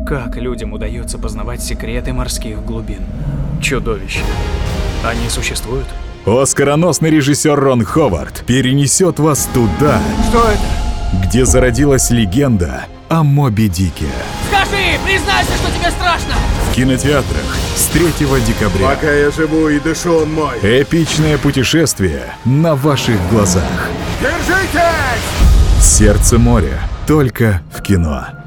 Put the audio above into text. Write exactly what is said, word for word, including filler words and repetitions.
Как людям удается познавать секреты морских глубин? Чудовища. Они существуют? Оскароносный режиссер Рон Ховард перенесет вас туда, Что это? где зародилась легенда о Моби Дике. Скажи, признайся, что тебе страшно! В кинотеатрах с третьего декабря. Пока я живу и дышу, он мой. Эпичное путешествие на ваших глазах. Держитесь! Сердце моря. Только в кино.